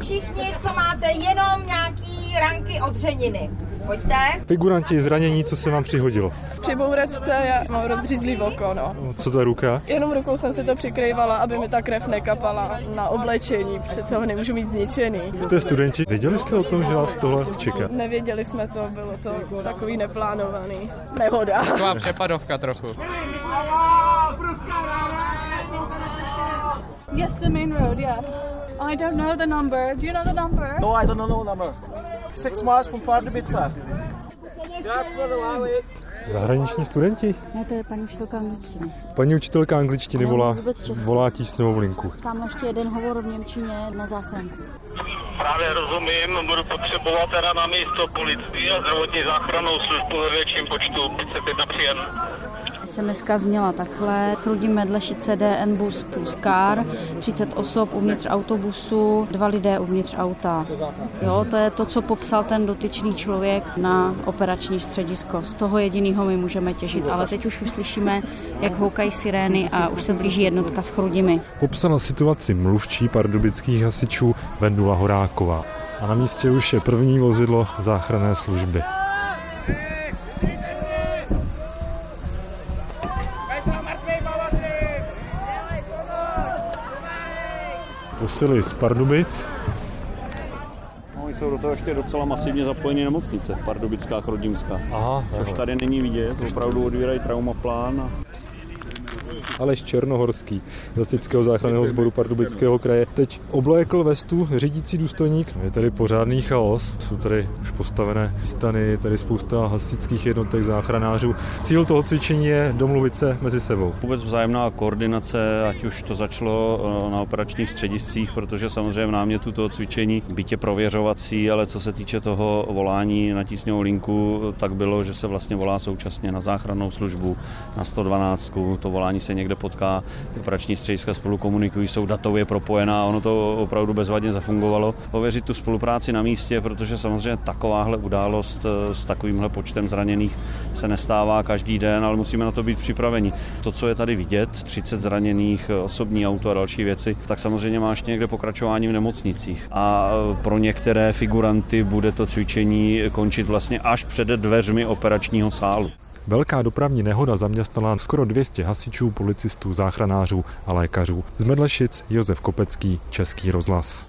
všichni, co máte jenom nějaký ranky od řeniny. Pojďte. Figuranti zranění, co se vám přihodilo? Při bouračce já mám rozřízlý oko, no. Co to je ruka? Jenom rukou jsem si to přikrývala, aby mi ta krev nekapala na oblečení, přece ho nemůžu mít zničený. Jste studenti, věděli jste o tom, že vás tohle čeká? Nevěděli jsme to, bylo to takový neplánovaný. Nehoda. Taková přepadovka trochu. Yes, the main road, yeah. I don't know the number. Do you know the number? No, I don't know the number. 6 miles from Pardubice. Zahraniční studenti? Ne, to je paní učitelka angličtiny. Paní učitelka angličtiny volá tísňovou linku. Tam ještě jeden hovor v němčině na záchranku. Právě rozumím, budu potřebovat teda na místo policii a zdravotní záchrannou službu ve větším počtu 501 příjem. SMS-ka zněla takhle: Chrudím Medlešice DN bus plus car, 30 osob uvnitř autobusu, 2 lidé uvnitř auta. Jo, to je to, co popsal ten dotyčný člověk na operační středisko. Z toho jediného my můžeme těžit, ale teď už slyšíme, jak houkají sirény a už se blíží jednotka s Chrudimi. Popsala situaci mluvčí pardubických hasičů Vendula Horáková. A na místě už je první vozidlo záchranné služby. Posily z Pardubic. Oni jsou do toho ještě docela masivně zapojení nemocnice, Pardubická, Chrudimská. Aha, což tady není vidět, opravdu odvírají traumaplán. Aleš Černohorský z Hasičského záchranného sboru Pardubického kraje teď oblékl vestu řídící důstojník. Je tady pořádný chaos, jsou tady už postavené stany, tady spousta hasičských jednotek záchranářů. Cíl toho cvičení je domluvit se mezi sebou. Vůbec vzájemná koordinace, ať už to začalo na operačních střediscích, protože samozřejmě v námětu toho cvičení, byť je prověřovací, ale co se týče toho volání na tísňovou linku, tak bylo, že se vlastně volá současně na záchrannou službu, na 112, to volání se někde potká, operační střediska spolu komunikují, jsou datově propojená, ono to opravdu bezvadně zafungovalo. Ověřit tu spolupráci na místě, protože samozřejmě takováhle událost s takovýmhle počtem zraněných se nestává každý den, ale musíme na to být připraveni. To, co je tady vidět, 30 zraněných, osobní auto a další věci, tak samozřejmě máš někde pokračování v nemocnicích. A pro některé figuranty bude to cvičení končit vlastně až před dveřmi operačního sálu. Velká dopravní nehoda zaměstnala skoro 200 hasičů, policistů, záchranářů a lékařů. Z Medlešic Josef Kopecký, Český rozhlas.